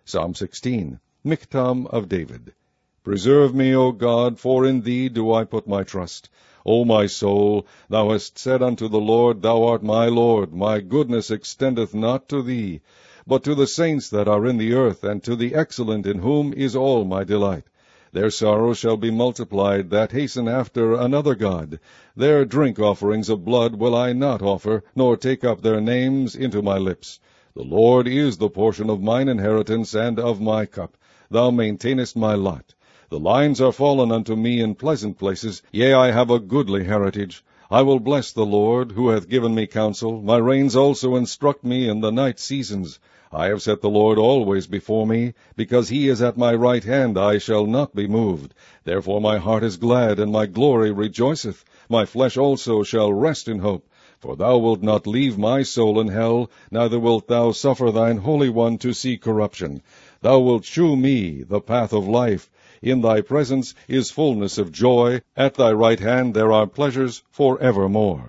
Psalm 16, Miktam of David. Preserve me, O God, for in thee do I put my trust. O my soul, thou hast said unto the Lord, Thou art my Lord, my goodness extendeth not to thee, but to the saints that are in the earth, and to the excellent in whom is all my delight. Their sorrow shall be multiplied that hasten after another God. Their drink offerings of blood will I not offer, nor take up their names into my lips. The Lord is the portion of mine inheritance and of my cup. Thou maintainest my lot. The lines are fallen unto me in pleasant places. Yea, I have a goodly heritage. I will bless the Lord, who hath given me counsel. My reins also instruct me in the night seasons. I have set the Lord always before me. Because he is at my right hand, I shall not be moved. Therefore my heart is glad, and my glory rejoiceth. My flesh also shall rest in hope. For thou wilt not leave my soul in hell, neither wilt thou suffer thine Holy One to see corruption. Thou wilt shew me the path of life. In thy presence is fullness of joy. At thy right hand there are pleasures for evermore.